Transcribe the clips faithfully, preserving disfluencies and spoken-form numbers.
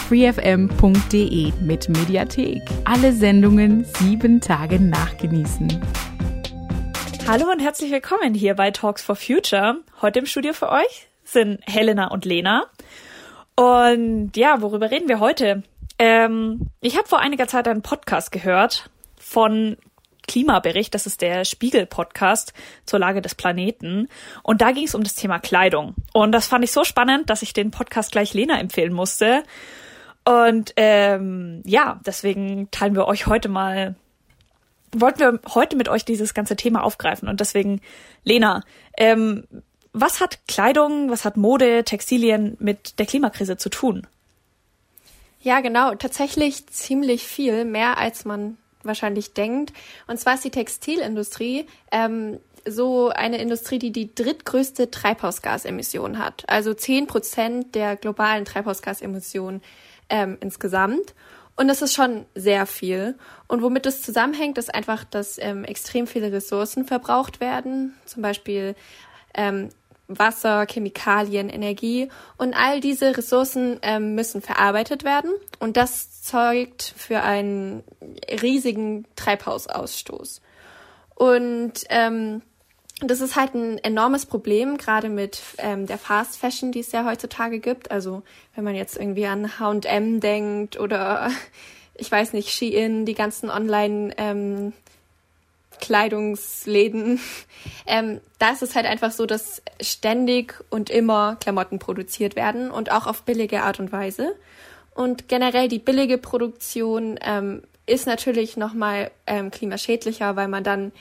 freefm punkt de mit Mediathek. Alle Sendungen sieben Tage nachgenießen. Hallo und herzlich willkommen hier bei Talks for Future. Heute im Studio für euch sind Helena und Lena. Und ja, worüber reden wir heute? Ähm, ich habe vor einiger Zeit einen Podcast gehört von Klimabericht, das ist der Spiegel-Podcast zur Lage des Planeten. Und da ging es um das Thema Kleidung. Und das fand ich so spannend, dass ich den Podcast gleich Lena empfehlen musste. Und ähm, ja, deswegen teilen wir euch heute mal, wollten wir heute mit euch dieses ganze Thema aufgreifen. Und deswegen, Lena, ähm, was hat Kleidung, was hat Mode, Textilien mit der Klimakrise zu tun? Ja, genau, tatsächlich ziemlich viel, mehr als man wahrscheinlich denkt. Und zwar ist die Textilindustrie ähm, so eine Industrie, die die drittgrößte Treibhausgasemission hat. Also zehn Prozent der globalen Treibhausgasemissionen ähm, insgesamt. Und das ist schon sehr viel. Und womit das zusammenhängt, ist einfach, dass ähm, extrem viele Ressourcen verbraucht werden. Zum Beispiel ähm, Wasser, Chemikalien, Energie. Und all diese Ressourcen ähm, müssen verarbeitet werden. Und das zeugt für einen riesigen Treibhausausstoß. Und ähm, das ist halt ein enormes Problem, gerade mit ähm, der Fast Fashion, die es ja heutzutage gibt. Also wenn man jetzt irgendwie an H und M denkt oder ich weiß nicht, Shein, die ganzen Online- ähm, Kleidungsläden. Ähm, da ist es halt einfach so, dass ständig und immer Klamotten produziert werden und auch auf billige Art und Weise. Und generell die billige Produktion ähm, ist natürlich nochmal ähm, klimaschädlicher, weil man dann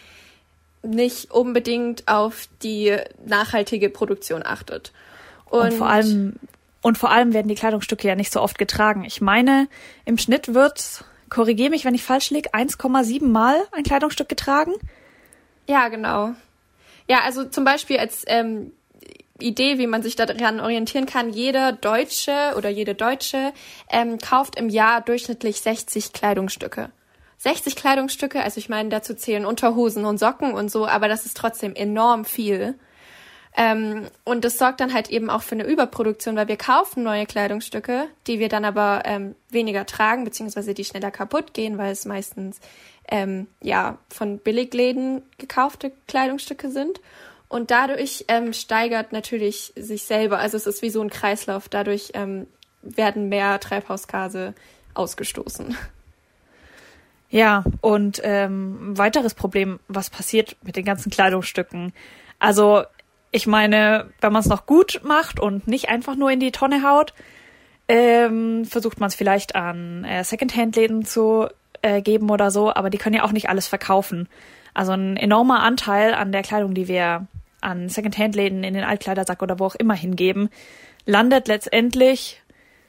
nicht unbedingt auf die nachhaltige Produktion achtet. Und, und vor allem und vor allem werden die Kleidungsstücke ja nicht so oft getragen. Ich meine, im Schnitt wird, korrigiere mich, wenn ich falsch liege, eins Komma sieben Mal ein Kleidungsstück getragen? Ja, genau. Ja, also zum Beispiel als ähm, Idee, wie man sich daran orientieren kann, jeder Deutsche oder jede Deutsche ähm, kauft im Jahr durchschnittlich sechzig Kleidungsstücke. sechzig Kleidungsstücke, also ich meine, dazu zählen Unterhosen und Socken und so, aber das ist trotzdem enorm viel. Ähm, und das sorgt dann halt eben auch für eine Überproduktion, weil wir kaufen neue Kleidungsstücke, die wir dann aber ähm, weniger tragen, beziehungsweise die schneller kaputt gehen, weil es meistens ähm, ja von Billigläden gekaufte Kleidungsstücke sind. Und dadurch ähm, steigert natürlich sich selber, also es ist wie so ein Kreislauf, dadurch ähm, werden mehr Treibhausgase ausgestoßen. Ja, und ähm, ein weiteres Problem, was passiert mit den ganzen Kleidungsstücken? Also ich meine, wenn man es noch gut macht und nicht einfach nur in die Tonne haut, ähm, versucht man es vielleicht an äh, Secondhand-Läden zu äh, geben oder so, aber die können ja auch nicht alles verkaufen. Also ein enormer Anteil an der Kleidung, die wir an Secondhand-Läden in den Altkleidersack oder wo auch immer hingeben, landet letztendlich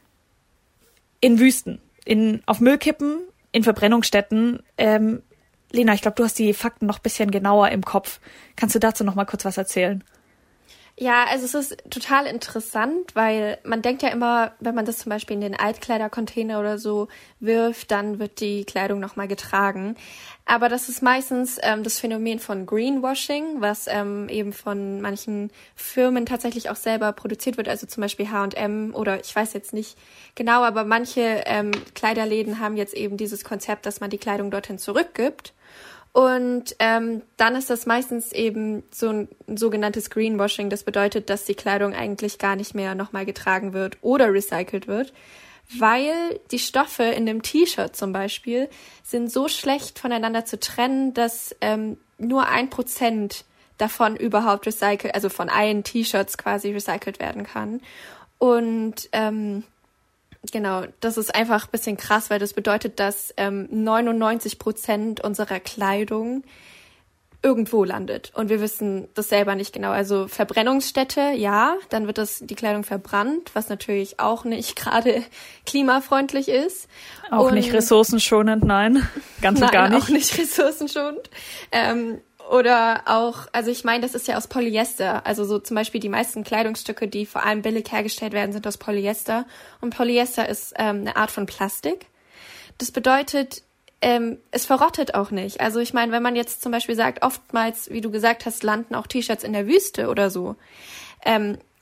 in Wüsten, in auf Müllkippen, in Verbrennungsstätten. Ähm, Lena, ich glaube, du hast die Fakten noch ein bisschen genauer im Kopf. Kannst du dazu noch mal kurz was erzählen? Ja, also es ist total interessant, weil man denkt ja immer, wenn man das zum Beispiel in den Altkleidercontainer oder so wirft, dann wird die Kleidung nochmal getragen. Aber das ist meistens ähm, das Phänomen von Greenwashing, was ähm, eben von manchen Firmen tatsächlich auch selber produziert wird, also zum Beispiel H und M oder ich weiß jetzt nicht genau, aber manche ähm, Kleiderläden haben jetzt eben dieses Konzept, dass man die Kleidung dorthin zurückgibt. Und ähm, dann ist das meistens eben so ein, ein sogenanntes Greenwashing. Das bedeutet, dass die Kleidung eigentlich gar nicht mehr nochmal getragen wird oder recycelt wird, weil die Stoffe in dem T-Shirt zum Beispiel sind so schlecht voneinander zu trennen, dass ähm, nur ein Prozent davon überhaupt recycelt, also von allen T-Shirts quasi recycelt werden kann. Und ähm, Genau, das ist einfach ein bisschen krass, weil das bedeutet, dass ähm, neunundneunzig Prozent unserer Kleidung irgendwo landet. Und wir wissen das selber nicht genau. Also Verbrennungsstätte, ja, dann wird das die Kleidung verbrannt, was natürlich auch nicht gerade klimafreundlich ist. Auch und nicht ressourcenschonend, nein, ganz und gar nein, nicht. auch nicht ressourcenschonend. Ähm, Oder auch, also ich meine, das ist ja aus Polyester. Also so zum Beispiel die meisten Kleidungsstücke, die vor allem billig hergestellt werden, sind aus Polyester. Und Polyester ist ähm, eine Art von Plastik. Das bedeutet, ähm, es verrottet auch nicht. Also ich meine, wenn man jetzt zum Beispiel sagt, oftmals, wie du gesagt hast, landen auch T-Shirts in der Wüste oder so. Ähm,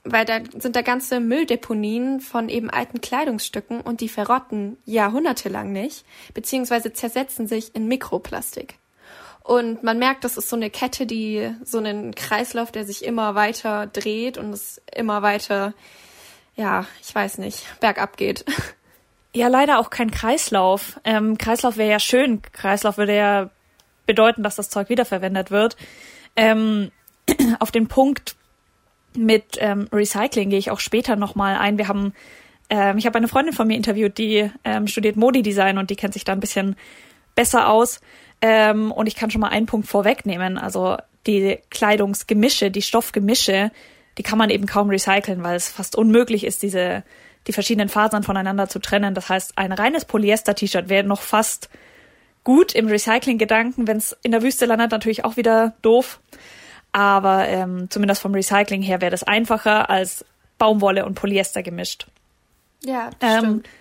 weil da sind da ganze Mülldeponien von eben alten Kleidungsstücken und die verrotten jahrhundertelang nicht, beziehungsweise zersetzen sich in Mikroplastik. Und man merkt, das ist so eine Kette, die so einen Kreislauf, der sich immer weiter dreht und es immer weiter, ja, ich weiß nicht, bergab geht. Ja, leider auch kein Kreislauf. Ähm, Kreislauf wäre ja schön. Kreislauf würde ja bedeuten, dass das Zeug wiederverwendet wird. Ähm, auf den Punkt mit ähm, Recycling gehe ich auch später nochmal ein. Wir haben, ähm, ich habe eine Freundin von mir interviewt, die ähm, studiert Modi-Design und die kennt sich da ein bisschen besser aus. Ähm, und ich kann schon mal einen Punkt vorwegnehmen. Also die Kleidungsgemische, die Stoffgemische, die kann man eben kaum recyceln, weil es fast unmöglich ist, diese die verschiedenen Fasern voneinander zu trennen. Das heißt, ein reines Polyester-T-Shirt wäre noch fast gut im Recycling-Gedanken. Wenn es in der Wüste landet, natürlich auch wieder doof. Aber ähm, zumindest vom Recycling her wäre das einfacher als Baumwolle und Polyester gemischt. Ja, das ähm, stimmt.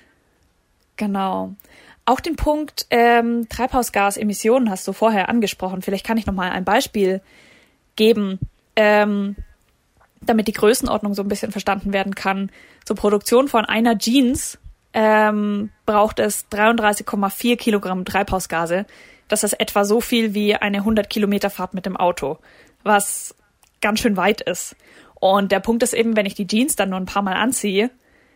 Genau. Auch den Punkt ähm, Treibhausgasemissionen hast du vorher angesprochen. Vielleicht kann ich noch mal ein Beispiel geben, ähm, damit die Größenordnung so ein bisschen verstanden werden kann. Zur Produktion von einer Jeans ähm, braucht es dreiunddreißig Komma vier Kilogramm Treibhausgase. Das ist etwa so viel wie eine hundert Kilometer Fahrt mit dem Auto, was ganz schön weit ist. Und der Punkt ist eben, wenn ich die Jeans dann nur ein paar Mal anziehe,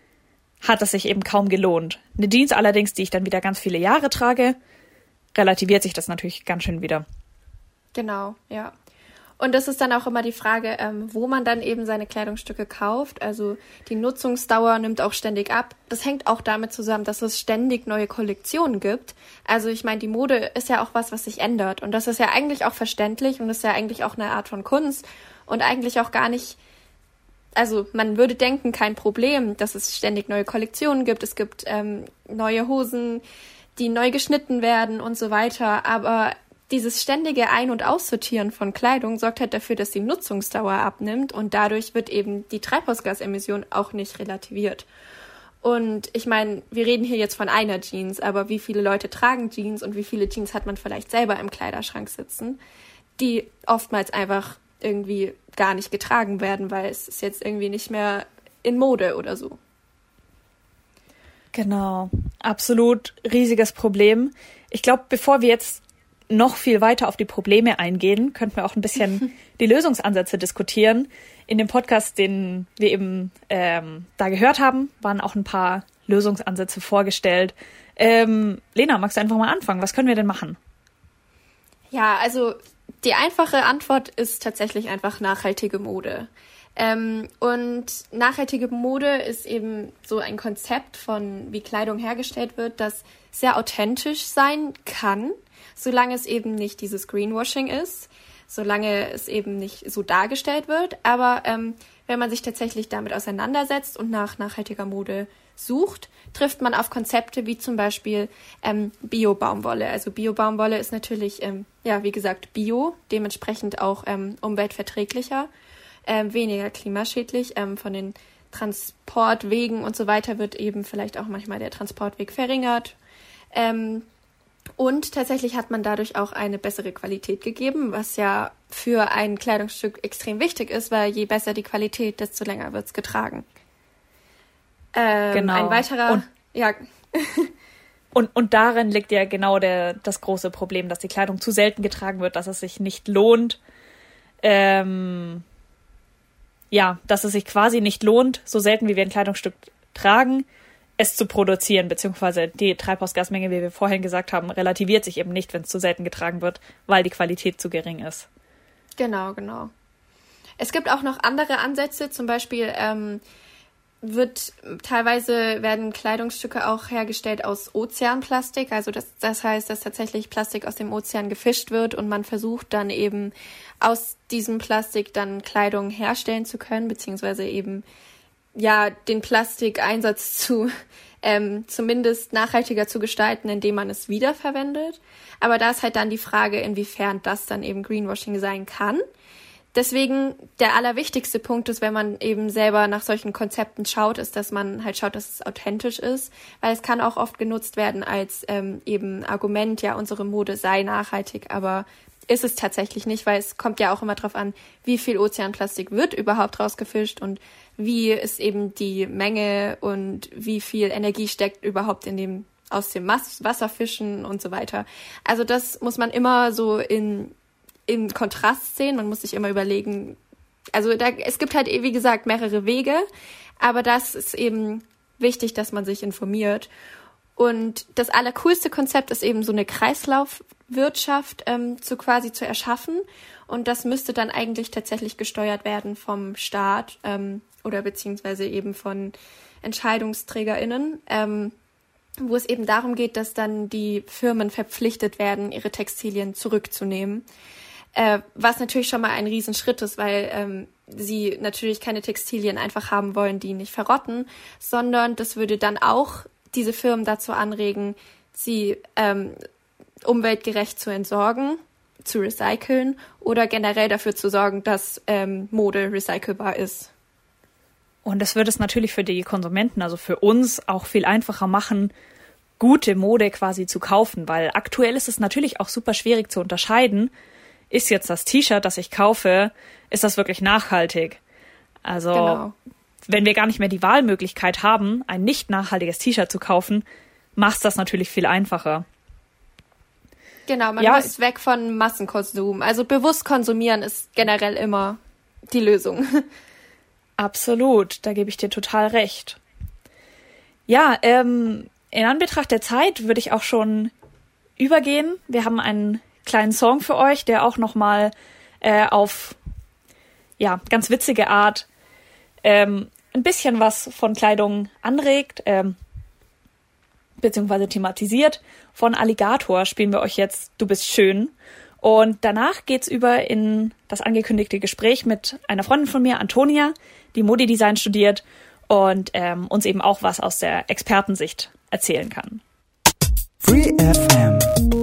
hat es sich eben kaum gelohnt. Eine Jeans allerdings, die ich dann wieder ganz viele Jahre trage, relativiert sich das natürlich ganz schön wieder. Genau, ja. Und das ist dann auch immer die Frage, ähm, wo man dann eben seine Kleidungsstücke kauft. Also die Nutzungsdauer nimmt auch ständig ab. Das hängt auch damit zusammen, dass es ständig neue Kollektionen gibt. Also ich meine, die Mode ist ja auch was, was sich ändert. Und das ist ja eigentlich auch verständlich und ist ja eigentlich auch eine Art von Kunst. Und eigentlich auch gar nicht, also man würde denken, kein Problem, dass es ständig neue Kollektionen gibt. Es gibt ähm, neue Hosen, die neu geschnitten werden und so weiter. Aber dieses ständige Ein- und Aussortieren von Kleidung sorgt halt dafür, dass die Nutzungsdauer abnimmt und dadurch wird eben die Treibhausgasemission auch nicht relativiert. Und ich meine, wir reden hier jetzt von einer Jeans, aber wie viele Leute tragen Jeans und wie viele Jeans hat man vielleicht selber im Kleiderschrank sitzen, die oftmals einfach irgendwie gar nicht getragen werden, weil es ist jetzt irgendwie nicht mehr in Mode oder so. Genau, absolut riesiges Problem. Ich glaube, bevor wir jetzt noch viel weiter auf die Probleme eingehen, könnten wir auch ein bisschen die Lösungsansätze diskutieren. In dem Podcast, den wir eben ähm, da gehört haben, waren auch ein paar Lösungsansätze vorgestellt. Ähm, Lena, magst du einfach mal anfangen? Was können wir denn machen? Ja, also die einfache Antwort ist tatsächlich einfach nachhaltige Mode. Ähm, und nachhaltige Mode ist eben so ein Konzept von, wie Kleidung hergestellt wird, das sehr authentisch sein kann, solange es eben nicht dieses Greenwashing ist, solange es eben nicht so dargestellt wird. Aber ähm, wenn man sich tatsächlich damit auseinandersetzt und nach nachhaltiger Mode sucht, trifft man auf Konzepte wie zum Beispiel ähm, Bio-Baumwolle. Also Bio-Baumwolle ist natürlich, ähm, ja, wie gesagt, bio, dementsprechend auch ähm, umweltverträglicher, ähm, weniger klimaschädlich. Ähm, von den Transportwegen und so weiter wird eben vielleicht auch manchmal der Transportweg verringert. Ähm, Und tatsächlich hat man dadurch auch eine bessere Qualität gegeben, was ja für ein Kleidungsstück extrem wichtig ist, weil je besser die Qualität, desto länger wird's getragen. Ähm, genau. Ein weiterer, und, ja. und, und darin liegt ja genau der, das große Problem, dass die Kleidung zu selten getragen wird, dass es sich nicht lohnt, ähm, ja, dass es sich quasi nicht lohnt, so selten wie wir ein Kleidungsstück tragen, es zu produzieren, beziehungsweise die Treibhausgasmenge, wie wir vorhin gesagt haben, relativiert sich eben nicht, wenn es zu selten getragen wird, weil die Qualität zu gering ist. Genau, genau. Es gibt auch noch andere Ansätze, zum Beispiel ähm, wird teilweise werden Kleidungsstücke auch hergestellt aus Ozeanplastik, also das, das heißt, dass tatsächlich Plastik aus dem Ozean gefischt wird und man versucht dann eben aus diesem Plastik dann Kleidung herstellen zu können, beziehungsweise eben ja, den Plastikeinsatz zu ähm, zumindest nachhaltiger zu gestalten, indem man es wiederverwendet. Aber da ist halt dann die Frage, inwiefern das dann eben Greenwashing sein kann. Deswegen der allerwichtigste Punkt ist, wenn man eben selber nach solchen Konzepten schaut, ist, dass man halt schaut, dass es authentisch ist, weil es kann auch oft genutzt werden als ähm, eben Argument, ja, unsere Mode sei nachhaltig, aber ist es tatsächlich nicht, weil es kommt ja auch immer drauf an, wie viel Ozeanplastik wird überhaupt rausgefischt und wie ist eben die Menge und wie viel Energie steckt überhaupt in dem aus dem Mas- Wasserfischen und so weiter. Also das muss man immer so in, in Kontrast sehen. Man muss sich immer überlegen, also da, es gibt halt, wie gesagt, mehrere Wege, aber das ist eben wichtig, dass man sich informiert. Und das allercoolste Konzept ist eben so eine Kreislaufwirtschaft ähm, zu quasi zu erschaffen. Und das müsste dann eigentlich tatsächlich gesteuert werden vom Staat ähm, oder beziehungsweise eben von EntscheidungsträgerInnen, ähm, wo es eben darum geht, dass dann die Firmen verpflichtet werden, ihre Textilien zurückzunehmen. Äh, was natürlich schon mal ein Riesenschritt ist, weil ähm, sie natürlich keine Textilien einfach haben wollen, die nicht verrotten, sondern das würde dann auch diese Firmen dazu anregen, sie ähm, umweltgerecht zu entsorgen, zu recyceln oder generell dafür zu sorgen, dass ähm, Mode recycelbar ist. Und das wird es natürlich für die Konsumenten, also für uns, auch viel einfacher machen, gute Mode quasi zu kaufen, weil aktuell ist es natürlich auch super schwierig zu unterscheiden, ist jetzt das T-Shirt, das ich kaufe, ist das wirklich nachhaltig? Also genau. Wenn wir gar nicht mehr die Wahlmöglichkeit haben, ein nicht nachhaltiges T-Shirt zu kaufen, macht es das natürlich viel einfacher. Genau, man ja, muss weg von Massenkonsum. Also bewusst konsumieren ist generell immer die Lösung. Absolut, da gebe ich dir total recht. Ja, ähm, in Anbetracht der Zeit würde ich auch schon übergehen. Wir haben einen kleinen Song für euch, der auch nochmal äh, auf ja ganz witzige Art ähm, ein bisschen was von Kleidung anregt, ähm, beziehungsweise thematisiert. Von Alligator spielen wir euch jetzt Du bist schön. Und danach geht's über in das angekündigte Gespräch mit einer Freundin von mir, Antonia, die Modedesign studiert und ähm, uns eben auch was aus der Expertensicht erzählen kann. Free F M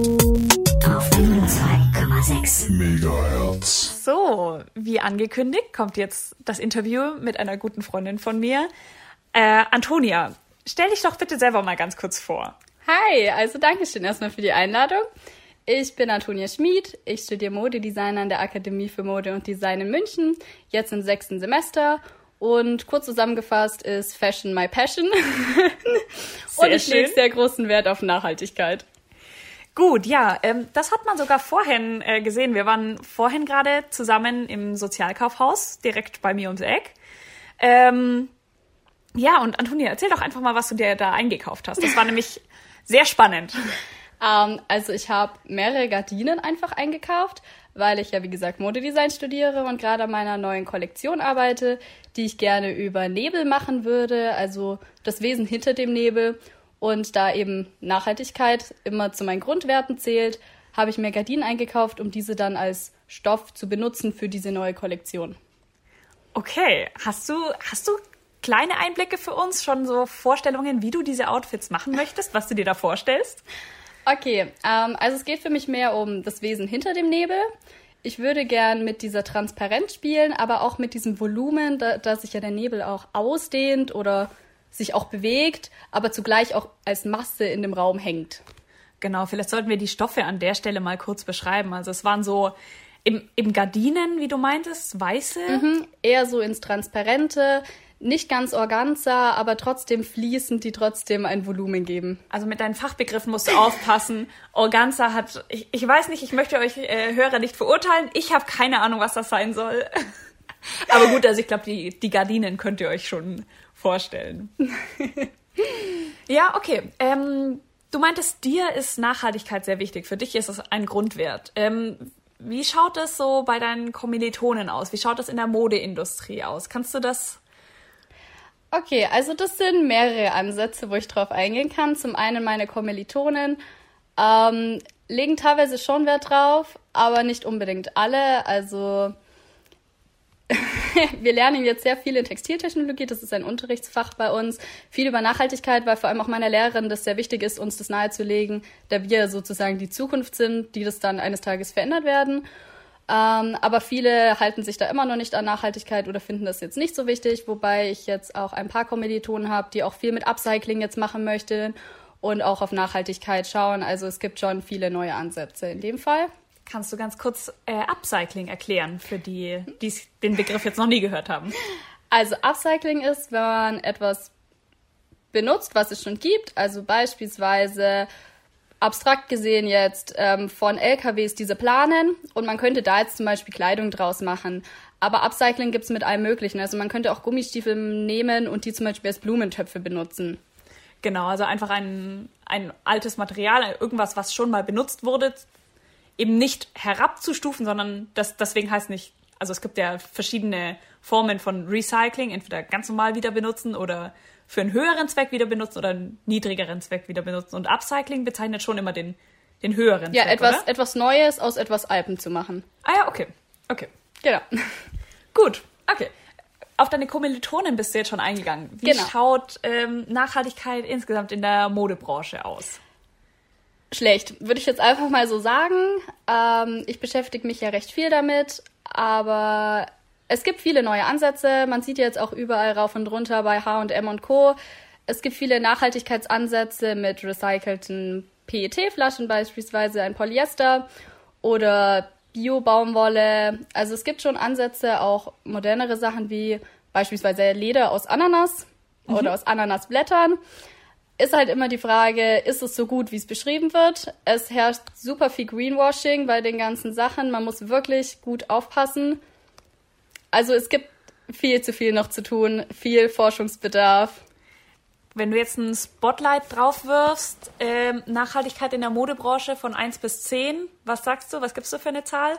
auf zwei Komma sechs Megahertz. So, wie angekündigt, kommt jetzt das Interview mit einer guten Freundin von mir. Äh, Antonia, stell dich doch bitte selber mal ganz kurz vor. Hi, also danke schön erstmal für die Einladung. Ich bin Antonia Schmid, ich studiere Modedesign an der Akademie für Mode und Design in München, jetzt im sechsten Semester. Und kurz zusammengefasst ist Fashion my passion. Und ich lege sehr großen Wert auf Nachhaltigkeit. Gut, ja, ähm, das hat man sogar vorhin äh, gesehen. Wir waren vorhin gerade zusammen im Sozialkaufhaus, direkt bei mir ums Eck. Ähm, ja, und Antonia, erzähl doch einfach mal, was du dir da eingekauft hast. Das war nämlich sehr spannend. Ähm, also ich habe mehrere Gardinen einfach eingekauft, weil ich ja, wie gesagt, Modedesign studiere und gerade an meiner neuen Kollektion arbeite, die ich gerne über Nebel machen würde, also das Wesen hinter dem Nebel. Und da eben Nachhaltigkeit immer zu meinen Grundwerten zählt, habe ich mir Gardinen eingekauft, um diese dann als Stoff zu benutzen für diese neue Kollektion. Okay, hast du, hast du kleine Einblicke für uns, schon so Vorstellungen, wie du diese Outfits machen möchtest, was du dir da vorstellst? Okay, ähm, also es geht für mich mehr um das Wesen hinter dem Nebel. Ich würde gern mit dieser Transparenz spielen, aber auch mit diesem Volumen, da, da sich ja der Nebel auch ausdehnt oder sich auch bewegt, aber zugleich auch als Masse in dem Raum hängt. Genau, vielleicht sollten wir die Stoffe an der Stelle mal kurz beschreiben. Also es waren so eben, eben Gardinen, wie du meintest, weiße. Mhm, eher so ins Transparente, nicht ganz Organza, aber trotzdem fließend, die trotzdem ein Volumen geben. Also mit deinen Fachbegriffen musst du aufpassen. Organza hat, ich, ich weiß nicht, ich möchte euch äh, Hörer nicht verurteilen. Ich habe keine Ahnung, was das sein soll. Aber gut, also ich glaube, die, die Gardinen könnt ihr euch schon vorstellen. Ja, okay. Ähm, du meintest, dir ist Nachhaltigkeit sehr wichtig. Für dich ist es ein Grundwert. Ähm, wie schaut es so bei deinen Kommilitonen aus? Wie schaut es in der Modeindustrie aus? Kannst du das? Okay, also das sind mehrere Ansätze, wo ich drauf eingehen kann. Zum einen meine Kommilitonen ähm, legen teilweise schon Wert drauf, aber nicht unbedingt alle. Also wir lernen jetzt sehr viel in Textiltechnologie, das ist ein Unterrichtsfach bei uns, viel über Nachhaltigkeit, weil vor allem auch meiner Lehrerin das sehr wichtig ist, uns das nahezulegen, da wir sozusagen die Zukunft sind, die das dann eines Tages verändert werden. Ähm, aber viele halten sich da immer noch nicht an Nachhaltigkeit oder finden das jetzt nicht so wichtig, wobei ich jetzt auch ein paar Kommilitonen habe, die auch viel mit Upcycling jetzt machen möchten und auch auf Nachhaltigkeit schauen. Also es gibt schon viele neue Ansätze in dem Fall. Kannst du ganz kurz äh, Upcycling erklären, für die, die den Begriff jetzt noch nie gehört haben? Also Upcycling ist, wenn man etwas benutzt, was es schon gibt, also beispielsweise abstrakt gesehen jetzt ähm, von L K Ws diese Planen und man könnte da jetzt zum Beispiel Kleidung draus machen. Aber Upcycling gibt's mit allem Möglichen. Also man könnte auch Gummistiefel nehmen und die zum Beispiel als Blumentöpfe benutzen. Genau, also einfach ein, ein altes Material, irgendwas, was schon mal benutzt wurde, eben nicht herabzustufen, sondern das deswegen heißt nicht, also es gibt ja verschiedene Formen von Recycling, entweder ganz normal wieder benutzen oder für einen höheren Zweck wieder benutzen oder einen niedrigeren Zweck wieder benutzen. Und Upcycling bezeichnet schon immer den, den höheren ja, Zweck, etwas, oder? etwas Neues aus etwas Altem zu machen. Ah ja, okay, okay. Genau. Gut, okay. Auf deine Kommilitonin bist du jetzt schon eingegangen. Wie Genau. schaut ähm, Nachhaltigkeit insgesamt in der Modebranche aus? Schlecht, würde ich jetzt einfach mal so sagen. Ähm, ich beschäftige mich ja recht viel damit, aber es gibt viele neue Ansätze. Man sieht jetzt auch überall rauf und runter bei H und M und Co. Es gibt viele Nachhaltigkeitsansätze mit recycelten P E T-Flaschen, beispielsweise ein Polyester oder Bio-Baumwolle. Also es gibt schon Ansätze, auch modernere Sachen wie beispielsweise Leder aus Ananas mhm. oder aus Ananasblättern. Ist halt immer die Frage, ist es so gut, wie es beschrieben wird? Es herrscht super viel Greenwashing bei den ganzen Sachen. Man muss wirklich gut aufpassen. Also es gibt viel zu viel noch zu tun, viel Forschungsbedarf. Wenn du jetzt ein Spotlight drauf wirfst, ähm, Nachhaltigkeit in der Modebranche von eins bis zehn, was sagst du? Was gibst du für eine Zahl?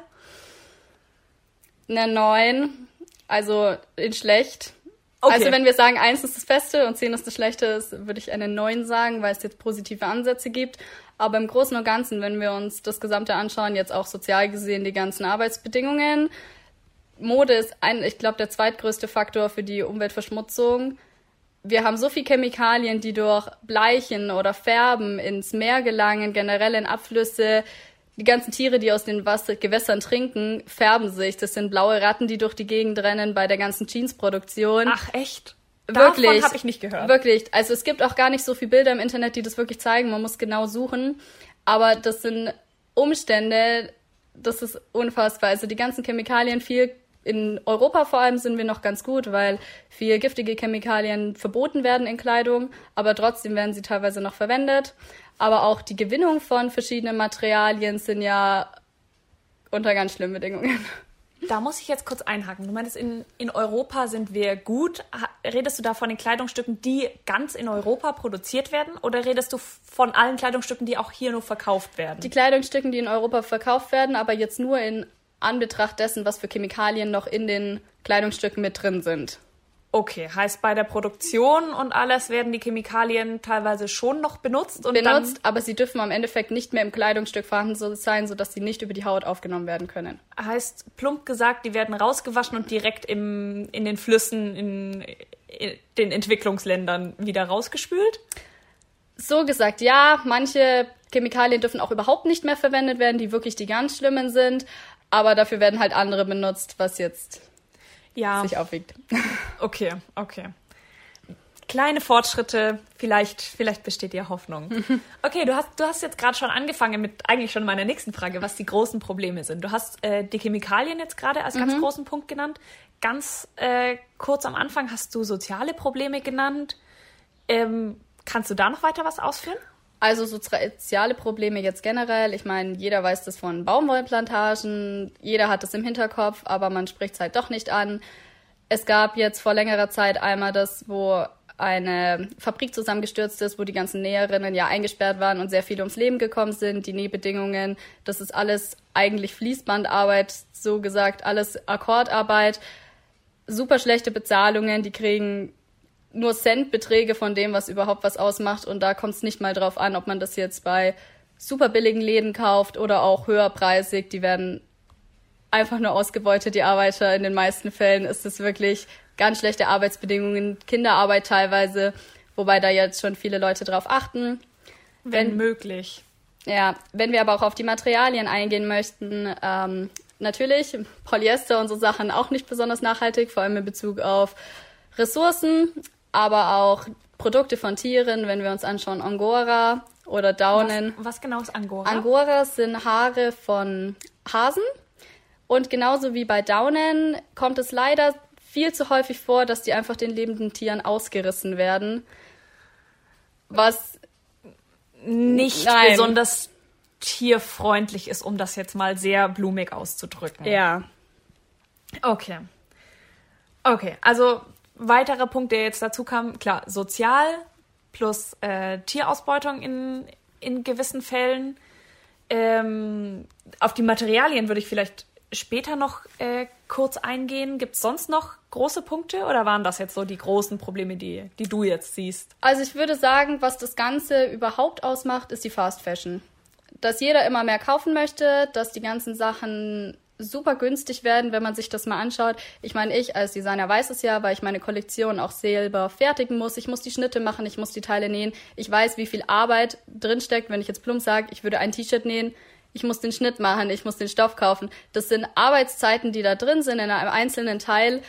Eine neun, also in schlecht. Okay. Also wenn wir sagen, eins ist das Beste und zehn ist das Schlechte, würde ich eine neun sagen, weil es jetzt positive Ansätze gibt. Aber im Großen und Ganzen, wenn wir uns das Gesamte anschauen, jetzt auch sozial gesehen die ganzen Arbeitsbedingungen, Mode ist, ein, ich glaube, der zweitgrößte Faktor für die Umweltverschmutzung. Wir haben so viel Chemikalien, die durch Bleichen oder Färben ins Meer gelangen, generell in Abflüsse. Die ganzen Tiere, die aus den Wasser- Gewässern trinken, färben sich. Das sind blaue Ratten, die durch die Gegend rennen bei der ganzen Jeansproduktion. Ach, echt? Wirklich. Davon habe ich nicht gehört. Wirklich. Also es gibt auch gar nicht so viele Bilder im Internet, die das wirklich zeigen. Man muss genau suchen. Aber das sind Umstände, das ist unfassbar. Also die ganzen Chemikalien, viel in Europa vor allem sind wir noch ganz gut, weil viel giftige Chemikalien verboten werden in Kleidung, aber trotzdem werden sie teilweise noch verwendet. Aber auch die Gewinnung von verschiedenen Materialien sind ja unter ganz schlimmen Bedingungen. Da muss ich jetzt kurz einhaken. Du meintest, in, in Europa sind wir gut. Ha- Redest du da von den Kleidungsstücken, die ganz in Europa produziert werden? Oder redest du von allen Kleidungsstücken, die auch hier nur verkauft werden? Die Kleidungsstücken, die in Europa verkauft werden, aber jetzt nur in Anbetracht dessen, was für Chemikalien noch in den Kleidungsstücken mit drin sind. Okay, heißt bei der Produktion und alles werden die Chemikalien teilweise schon noch benutzt? Und benutzt, dann aber sie dürfen am Endeffekt nicht mehr im Kleidungsstück vorhanden sein, sodass sie nicht über die Haut aufgenommen werden können. heißt, plump gesagt, die werden rausgewaschen und direkt im, in den Flüssen, in, in den Entwicklungsländern wieder rausgespült? So gesagt, ja, manche Chemikalien dürfen auch überhaupt nicht mehr verwendet werden, die wirklich die ganz schlimmen sind, aber dafür werden halt andere benutzt, was jetzt Ja. sich aufwiegt. Okay, okay. Kleine Fortschritte, vielleicht, vielleicht besteht ja Hoffnung. Okay, du hast, du hast jetzt gerade schon angefangen mit eigentlich schon meiner nächsten Frage, was die großen Probleme sind. Du hast äh, die Chemikalien jetzt gerade als ganz großen Punkt genannt. Ganz äh, kurz am Anfang hast du soziale Probleme genannt. Ähm, kannst du da noch weiter was ausführen? Also soziale Probleme jetzt generell, ich meine, jeder weiß das von Baumwollplantagen, jeder hat das im Hinterkopf, aber man spricht es halt doch nicht an. Es gab jetzt vor längerer Zeit einmal das, wo eine Fabrik zusammengestürzt ist, wo die ganzen Näherinnen ja eingesperrt waren und sehr viele ums Leben gekommen sind. Die Nähbedingungen, das ist alles eigentlich Fließbandarbeit, so gesagt, alles Akkordarbeit. Super schlechte Bezahlungen, die kriegen nur Centbeträge von dem, was überhaupt was ausmacht. Und da kommt es nicht mal drauf an, ob man das jetzt bei super billigen Läden kauft oder auch höherpreisig. Die werden einfach nur ausgebeutet, die Arbeiter. In den meisten Fällen ist es wirklich ganz schlechte Arbeitsbedingungen, Kinderarbeit teilweise, wobei da jetzt schon viele Leute drauf achten. Wenn, Wenn- möglich. Ja, wenn wir aber auch auf die Materialien eingehen möchten, ähm, natürlich Polyester und so Sachen auch nicht besonders nachhaltig, vor allem in Bezug auf Ressourcen, aber auch Produkte von Tieren, wenn wir uns anschauen, Angora oder Daunen. Was, was genau ist Angora? Angora sind Haare von Hasen und genauso wie bei Daunen kommt es leider viel zu häufig vor, dass die einfach den lebenden Tieren ausgerissen werden. Was nicht Nein. besonders tierfreundlich ist, um das jetzt mal sehr blumig auszudrücken. Ja. Okay. Okay, also weiterer Punkt, der jetzt dazu kam, klar, sozial plus äh, Tierausbeutung in, in gewissen Fällen. Ähm, auf die Materialien würde ich vielleicht später noch äh, kurz eingehen. Gibt es sonst noch große Punkte oder waren das jetzt so die großen Probleme, die, die du jetzt siehst? Also ich würde sagen, was das Ganze überhaupt ausmacht, ist die Fast Fashion. Dass jeder immer mehr kaufen möchte, dass die ganzen Sachen super günstig werden, wenn man sich das mal anschaut. Ich meine, ich als Designer weiß es ja, weil ich meine Kollektion auch selber fertigen muss. Ich muss die Schnitte machen, ich muss die Teile nähen. Ich weiß, wie viel Arbeit drinsteckt, wenn ich jetzt plump sage, ich würde ein T-Shirt nähen. Ich muss den Schnitt machen, ich muss den Stoff kaufen. Das sind Arbeitszeiten, die da drin sind in einem einzelnen Teil.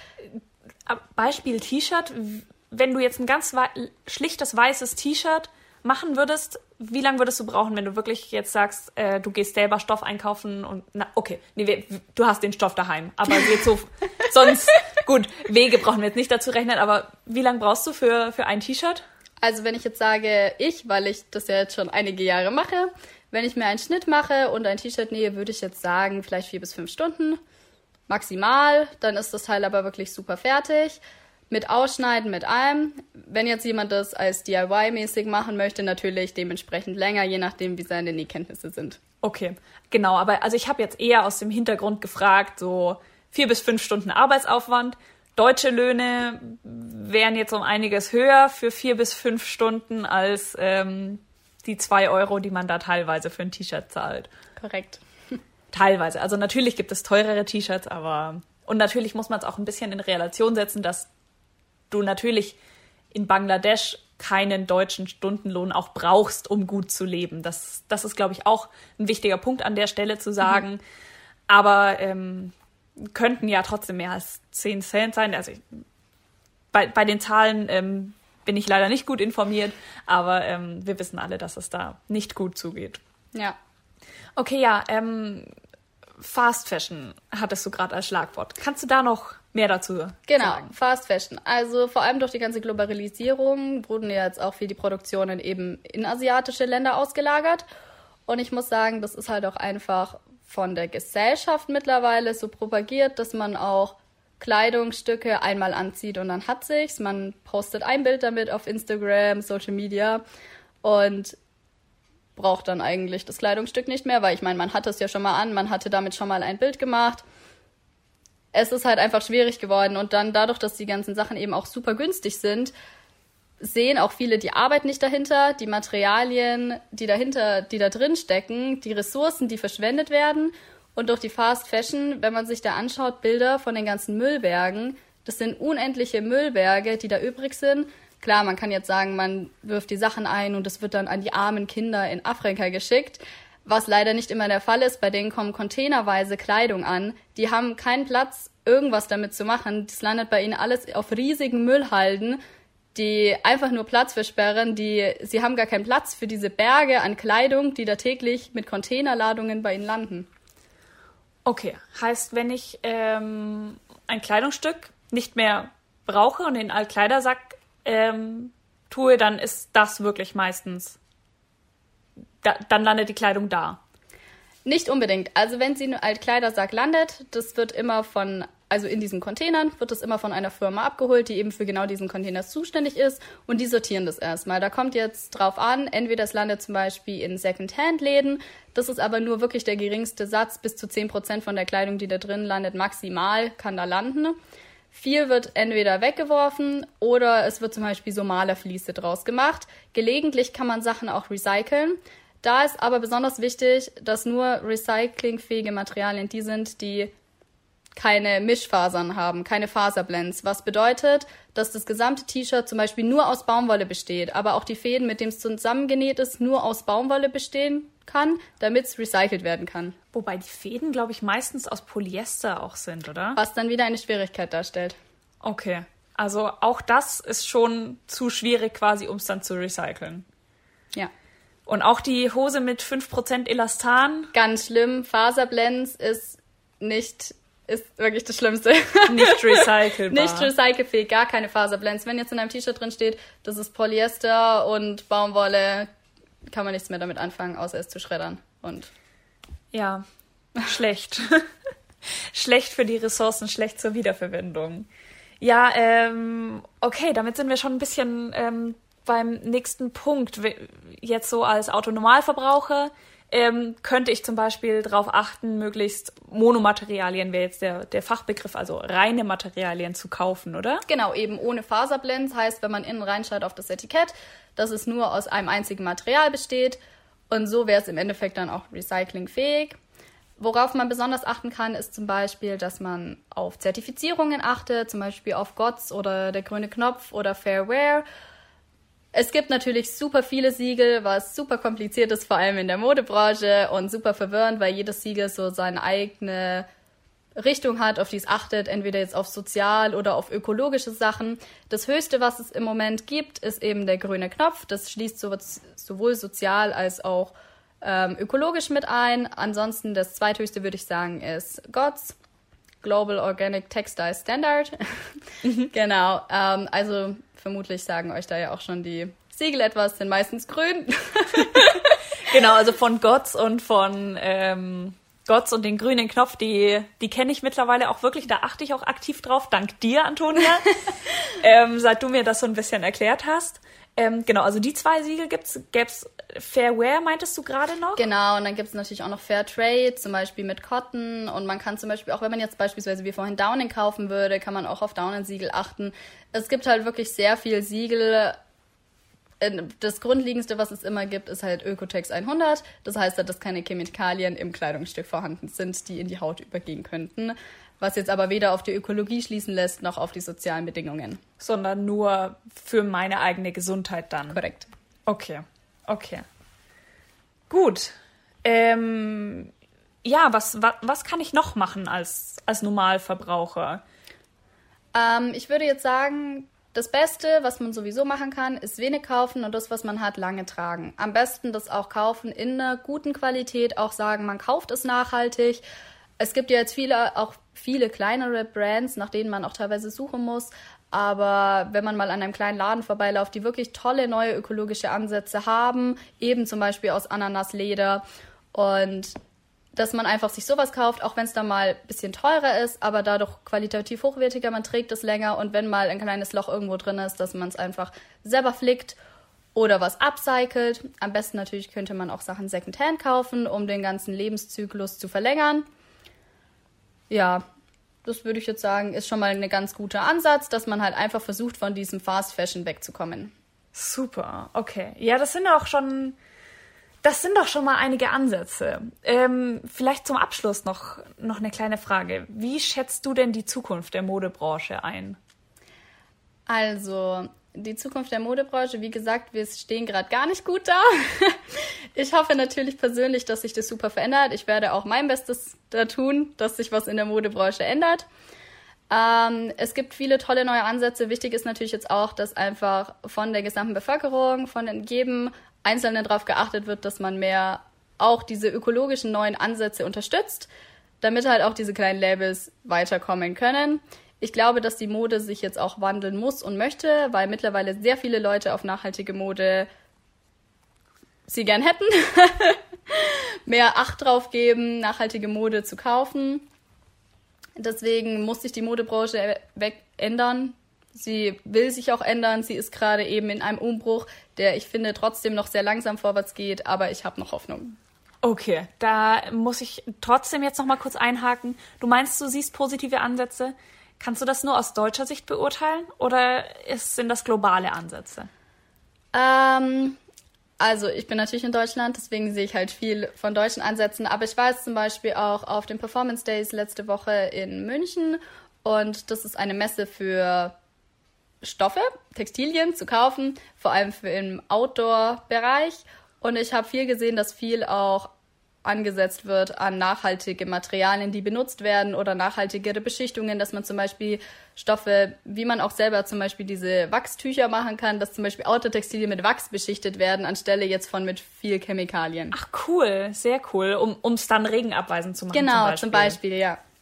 Beispiel T-Shirt. Wenn du jetzt ein ganz wei- schlichtes weißes T-Shirt machen würdest, wie lange würdest du brauchen, wenn du wirklich jetzt sagst, äh, du gehst selber Stoff einkaufen und, na, okay, nee, wir, du hast den Stoff daheim, aber jetzt so, sonst, gut, Wege brauchen wir jetzt nicht dazu rechnen, aber wie lange brauchst du für, für ein T-Shirt? Also wenn ich jetzt sage, ich, weil ich das ja jetzt schon einige Jahre mache, wenn ich mir einen Schnitt mache und ein T-Shirt nähe, würde ich jetzt sagen, vielleicht vier bis fünf Stunden, maximal, dann ist das Teil aber wirklich super fertig. Mit Ausschneiden, mit allem. Wenn jetzt jemand das als D I Y-mäßig machen möchte, natürlich dementsprechend länger, je nachdem, wie seine Nähkenntnisse sind. Okay, genau, aber also ich habe jetzt eher aus dem Hintergrund gefragt, so vier bis fünf Stunden Arbeitsaufwand. Deutsche Löhne wären jetzt um einiges höher für vier bis fünf Stunden als ähm, die zwei Euro, die man da teilweise für ein T-Shirt zahlt. Korrekt. Teilweise. Also natürlich gibt es teurere T-Shirts, aber und natürlich muss man es auch ein bisschen in Relation setzen, dass du natürlich in Bangladesch keinen deutschen Stundenlohn auch brauchst, um gut zu leben. Das, das ist, glaube ich, auch ein wichtiger Punkt an der Stelle zu sagen. Mhm. Aber ähm, könnten ja trotzdem mehr als zehn Cent sein. Also ich, bei, bei den Zahlen ähm, bin ich leider nicht gut informiert, aber ähm, wir wissen alle, dass es da nicht gut zugeht. Ja. Okay, ja, ähm, Fast Fashion hattest du gerade als Schlagwort. Kannst du da noch mehr dazu genau, sagen? Genau, Fast Fashion. Also vor allem durch die ganze Globalisierung wurden ja jetzt auch viel die Produktionen eben in asiatische Länder ausgelagert. Und ich muss sagen, das ist halt auch einfach von der Gesellschaft mittlerweile so propagiert, dass man auch Kleidungsstücke einmal anzieht und dann hat sich's. Man postet ein Bild damit auf Instagram, Social Media und braucht dann eigentlich das Kleidungsstück nicht mehr, weil ich meine, man hat es ja schon mal an, man hatte damit schon mal ein Bild gemacht. Es ist halt einfach schwierig geworden und dann dadurch, dass die ganzen Sachen eben auch super günstig sind, sehen auch viele die Arbeit nicht dahinter, die Materialien, die dahinter, die da drin stecken, die Ressourcen, die verschwendet werden. Und durch die Fast Fashion, wenn man sich da anschaut, Bilder von den ganzen Müllbergen, das sind unendliche Müllberge, die da übrig sind. Klar, man kann jetzt sagen, man wirft die Sachen ein und es wird dann an die armen Kinder in Afrika geschickt, was leider nicht immer der Fall ist. Bei denen kommen containerweise Kleidung an. Die haben keinen Platz, irgendwas damit zu machen. Das landet bei ihnen alles auf riesigen Müllhalden, die einfach nur Platz versperren. Die, sie haben gar keinen Platz für diese Berge an Kleidung, die da täglich mit Containerladungen bei ihnen landen. Okay, heißt, wenn ich ähm, ein Kleidungsstück nicht mehr brauche und in den Altkleidersack ähm, tue, dann ist das wirklich meistens, da, dann landet die Kleidung da. Nicht unbedingt. Also wenn sie in einem Altkleidersack landet, das wird immer von, also in diesen Containern, wird das immer von einer Firma abgeholt, die eben für genau diesen Container zuständig ist und die sortieren das erstmal. Da kommt jetzt drauf an, entweder es landet zum Beispiel in Second-Hand-Läden, das ist aber nur wirklich der geringste Satz, bis zu zehn Prozent von der Kleidung, die da drin landet, maximal kann da landen. Viel wird entweder weggeworfen oder es wird zum Beispiel so Malerfliese draus gemacht. Gelegentlich kann man Sachen auch recyceln. Da ist aber besonders wichtig, dass nur recyclingfähige Materialien die sind, die keine Mischfasern haben, keine Faserblends. Was bedeutet, dass das gesamte T-Shirt zum Beispiel nur aus Baumwolle besteht, aber auch die Fäden, mit denen es zusammengenäht ist, nur aus Baumwolle bestehen kann, damit es recycelt werden kann. Wobei die Fäden, glaube ich, meistens aus Polyester auch sind, oder? Was dann wieder eine Schwierigkeit darstellt. Okay, also auch das ist schon zu schwierig quasi, um es dann zu recyceln. Ja. Und auch die Hose mit fünf Prozent Elastan? Ganz schlimm. Faserblends ist nicht ist wirklich das Schlimmste. Nicht recycelbar. Nicht recycelfähig, gar keine Faserblends. Wenn jetzt in einem T-Shirt drin steht, das ist Polyester und Baumwolle, kann man nichts mehr damit anfangen, außer es zu schreddern. Und ja, schlecht. Schlecht für die Ressourcen, schlecht zur Wiederverwendung. Ja, ähm, okay, damit sind wir schon ein bisschen ähm, beim nächsten Punkt. Jetzt so als Autonormalverbraucher ähm, könnte ich zum Beispiel darauf achten, möglichst Monomaterialien wäre jetzt der, der Fachbegriff, also reine Materialien zu kaufen, oder? Genau, eben ohne Faserblends, heißt, wenn man innen reinschaut auf das Etikett, dass es nur aus einem einzigen Material besteht und so wäre es im Endeffekt dann auch recyclingfähig. Worauf man besonders achten kann, ist zum Beispiel, dass man auf Zertifizierungen achtet, zum Beispiel auf G O T S oder der grüne Knopf oder Fairware. Es gibt natürlich super viele Siegel, was super kompliziert ist, vor allem in der Modebranche und super verwirrend, weil jedes Siegel so seine eigene Richtung hat, auf die es achtet, entweder jetzt auf sozial oder auf ökologische Sachen. Das Höchste, was es im Moment gibt, ist eben der grüne Knopf. Das schließt sowohl sozial als auch ähm, ökologisch mit ein. Ansonsten das zweithöchste, würde ich sagen, ist G O T S, Global Organic Textile Standard. Mhm. Genau, ähm, also vermutlich sagen euch da ja auch schon die Siegel etwas, sind meistens grün. Genau, also von G O T S und von ähm, G O T S und den grünen Knopf, die, die kenne ich mittlerweile auch wirklich, da achte ich auch aktiv drauf, dank dir, Antonia, ähm, seit du mir das so ein bisschen erklärt hast. Ähm, genau, also die zwei Siegel gibt's, gäb's Fairware, meintest du gerade noch? Genau, und dann gibt es natürlich auch noch Fair Trade, zum Beispiel mit Cotton. Und man kann zum Beispiel auch, wenn man jetzt beispielsweise wie vorhin Downing kaufen würde, kann man auch auf Downing-Siegel achten. Es gibt halt wirklich sehr viel Siegel. Das Grundlegendste, was es immer gibt, ist halt Ökotex hundert. Das heißt halt, dass keine Chemikalien im Kleidungsstück vorhanden sind, die in die Haut übergehen könnten. Was jetzt aber weder auf die Ökologie schließen lässt, noch auf die sozialen Bedingungen. Sondern nur für meine eigene Gesundheit dann. Korrekt. Okay, okay. Gut. Ähm, ja, was, was, was kann ich noch machen als, als Normalverbraucher? Ähm, ich würde jetzt sagen, das Beste, was man sowieso machen kann, ist wenig kaufen und das, was man hat, lange tragen. Am besten das auch kaufen in einer guten Qualität, auch sagen, man kauft es nachhaltig. Es gibt ja jetzt viele, auch viele kleinere Brands, nach denen man auch teilweise suchen muss. Aber wenn man mal an einem kleinen Laden vorbeiläuft, die wirklich tolle neue ökologische Ansätze haben, eben zum Beispiel aus Ananasleder, und dass man einfach sich sowas kauft, auch wenn es dann mal ein bisschen teurer ist, aber dadurch qualitativ hochwertiger, man trägt es länger, und wenn mal ein kleines Loch irgendwo drin ist, dass man es einfach selber flickt oder was upcycelt. Am besten natürlich könnte man auch Sachen Secondhand kaufen, um den ganzen Lebenszyklus zu verlängern. Ja, das würde ich jetzt sagen, ist schon mal ein ganz guter Ansatz, dass man halt einfach versucht, von diesem Fast Fashion wegzukommen. Super, okay. Ja, das sind auch schon, das sind doch schon mal einige Ansätze. Ähm, vielleicht zum Abschluss noch, noch eine kleine Frage. Wie schätzt du denn die Zukunft der Modebranche ein? Also, die Zukunft der Modebranche, wie gesagt, wir stehen gerade gar nicht gut da. Ich hoffe natürlich persönlich, dass sich das super verändert. Ich werde auch mein Bestes da tun, dass sich was in der Modebranche ändert. Ähm, es gibt viele tolle neue Ansätze. Wichtig ist natürlich jetzt auch, dass einfach von der gesamten Bevölkerung, von jedem Einzelnen darauf geachtet wird, dass man mehr auch diese ökologischen neuen Ansätze unterstützt, damit halt auch diese kleinen Labels weiterkommen können. Ich glaube, dass die Mode sich jetzt auch wandeln muss und möchte, weil mittlerweile sehr viele Leute auf nachhaltige Mode sie gern hätten, mehr Acht drauf geben, nachhaltige Mode zu kaufen. Deswegen muss sich die Modebranche weg ändern. Sie will sich auch ändern. Sie ist gerade eben in einem Umbruch, der, ich finde, trotzdem noch sehr langsam vorwärts geht, aber ich habe noch Hoffnung. Okay, da muss ich trotzdem jetzt noch mal kurz einhaken. Du meinst, du siehst positive Ansätze. Kannst du das nur aus deutscher Sicht beurteilen oder ist, sind das globale Ansätze? Ähm, also ich bin natürlich in Deutschland, deswegen sehe ich halt viel von deutschen Ansätzen. Aber ich war jetzt zum Beispiel auch auf den Performance Days letzte Woche in München, und das ist eine Messe für Stoffe, Textilien zu kaufen, vor allem für im Outdoor-Bereich. Und ich habe viel gesehen, dass viel auch angesetzt wird an nachhaltige Materialien, die benutzt werden, oder nachhaltigere Beschichtungen, dass man zum Beispiel Stoffe, wie man auch selber zum Beispiel diese Wachstücher machen kann, dass zum Beispiel Outdoor-Textilien mit Wachs beschichtet werden, anstelle jetzt von mit viel Chemikalien. Ach cool, sehr cool, um es dann regenabweisend zu machen. Genau, zum Beispiel. zum Beispiel, ja.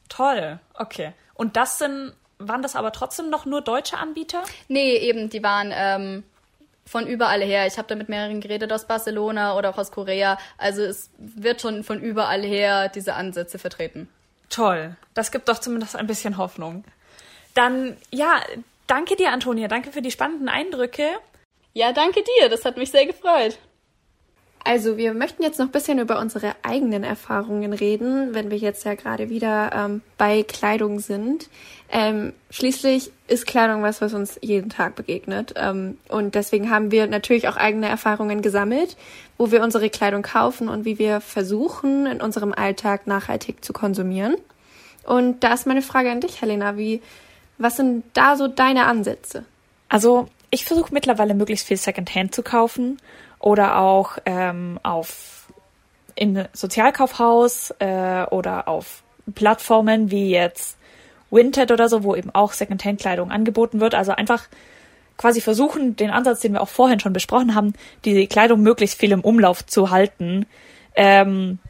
Toll, okay. Und das sind, waren das aber trotzdem noch nur deutsche Anbieter? Nee, eben, die waren ähm, von überall her. Ich habe da mit mehreren geredet, aus Barcelona oder auch aus Korea. Also es wird schon von überall her diese Ansätze vertreten. Toll, das gibt doch zumindest ein bisschen Hoffnung. Dann, ja, danke dir, Antonia, danke für die spannenden Eindrücke. Ja, danke dir, das hat mich sehr gefreut. Also wir möchten jetzt noch ein bisschen über unsere eigenen Erfahrungen reden, wenn wir jetzt ja gerade wieder ähm, bei Kleidung sind. Ähm, schließlich ist Kleidung was, was uns jeden Tag begegnet. Ähm, und deswegen haben wir natürlich auch eigene Erfahrungen gesammelt, wo wir unsere Kleidung kaufen und wie wir versuchen, in unserem Alltag nachhaltig zu konsumieren. Und da ist meine Frage an dich, Helena. Wie, was sind da so deine Ansätze? Also ich versuche mittlerweile möglichst viel Secondhand zu kaufen. Oder auch ähm, auf im Sozialkaufhaus äh, oder auf Plattformen wie jetzt Vinted oder so, wo eben auch Secondhand-Kleidung angeboten wird. Also einfach quasi versuchen, den Ansatz, den wir auch vorhin schon besprochen haben, die Kleidung möglichst viel im Umlauf zu halten. Ähm,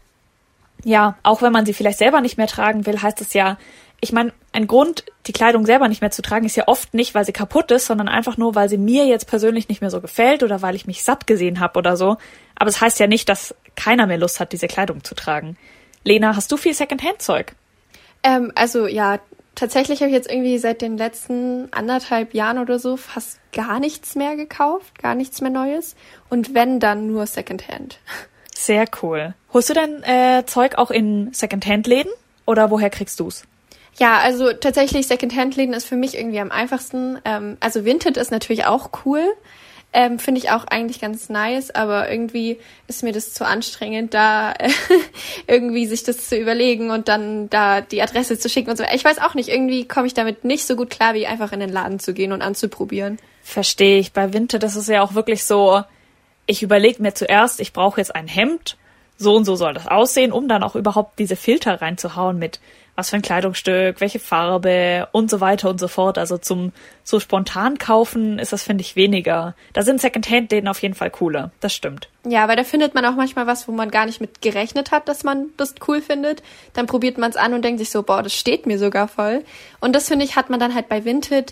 ja, auch wenn man sie vielleicht selber nicht mehr tragen will, heißt es ja, ich meine, ein Grund, die Kleidung selber nicht mehr zu tragen, ist ja oft nicht, weil sie kaputt ist, sondern einfach nur, weil sie mir jetzt persönlich nicht mehr so gefällt oder weil ich mich satt gesehen habe oder so. Aber es heißt ja nicht, dass keiner mehr Lust hat, diese Kleidung zu tragen. Lena, hast du viel Secondhand-Zeug? Ähm, also ja, tatsächlich habe ich jetzt irgendwie seit den letzten anderthalb Jahren oder so fast gar nichts mehr gekauft, gar nichts mehr Neues. Und wenn, dann nur Secondhand. Sehr cool. Holst du dein äh, Zeug auch in Secondhand-Läden oder woher kriegst du's? Ja, also tatsächlich Secondhand-Läden ist für mich irgendwie am einfachsten. Ähm, also Vinted ist natürlich auch cool, ähm, finde ich auch eigentlich ganz nice, aber irgendwie ist mir das zu anstrengend, da äh, irgendwie sich das zu überlegen und dann da die Adresse zu schicken und so. Ich weiß auch nicht, irgendwie komme ich damit nicht so gut klar, wie einfach in den Laden zu gehen und anzuprobieren. Verstehe ich. Bei Vinted ist es ja auch wirklich so, ich überlege mir zuerst, ich brauche jetzt ein Hemd, so und so soll das aussehen, um dann auch überhaupt diese Filter reinzuhauen mit was für ein Kleidungsstück, welche Farbe und so weiter und so fort. Also zum so spontan kaufen ist das, finde ich, weniger. Da sind Secondhand-Läden auf jeden Fall cooler. Das stimmt. Ja, weil da findet man auch manchmal was, wo man gar nicht mit gerechnet hat, dass man das cool findet. Dann probiert man es an und denkt sich so, boah, das steht mir sogar voll. Und das, finde ich, hat man dann halt bei Vinted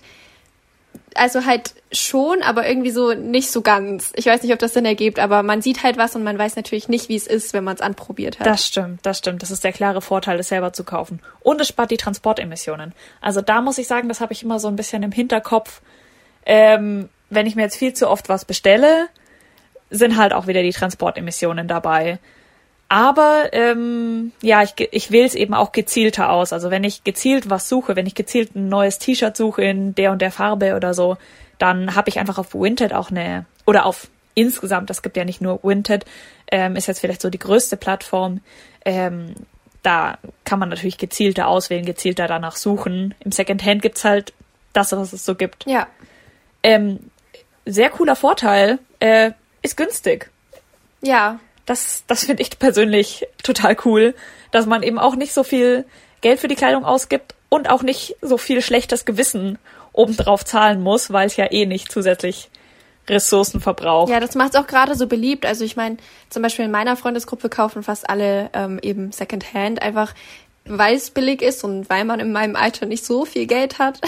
also halt schon, aber irgendwie so nicht so ganz. Ich weiß nicht, ob das Sinn ergibt, aber man sieht halt was und man weiß natürlich nicht, wie es ist, wenn man es anprobiert hat. Das stimmt, das stimmt. Das ist der klare Vorteil, das selber zu kaufen. Und es spart die Transportemissionen. Also da muss ich sagen, das habe ich immer so ein bisschen im Hinterkopf. Ähm, wenn ich mir jetzt viel zu oft was bestelle, sind halt auch wieder die Transportemissionen dabei. Aber ähm, ja, ich, ich wähle es eben auch gezielter aus. Also wenn ich gezielt was suche, wenn ich gezielt ein neues T-Shirt suche in der und der Farbe oder so, dann habe ich einfach auf Vinted auch eine, oder auf insgesamt, das gibt ja nicht nur Vinted, ähm, ist jetzt vielleicht so die größte Plattform. Ähm, da kann man natürlich gezielter auswählen, gezielter danach suchen. Im Secondhand gibt's halt das, was es so gibt. Ja. Ähm, sehr cooler Vorteil, äh, ist günstig. Ja. Das, das finde ich persönlich total cool, dass man eben auch nicht so viel Geld für die Kleidung ausgibt und auch nicht so viel schlechtes Gewissen obendrauf zahlen muss, weil es ja eh nicht zusätzlich Ressourcen verbraucht. Ja, das macht es auch gerade so beliebt. Also ich meine, zum Beispiel in meiner Freundesgruppe kaufen fast alle ähm, eben Secondhand, einfach weil es billig ist und weil man in meinem Alter nicht so viel Geld hat.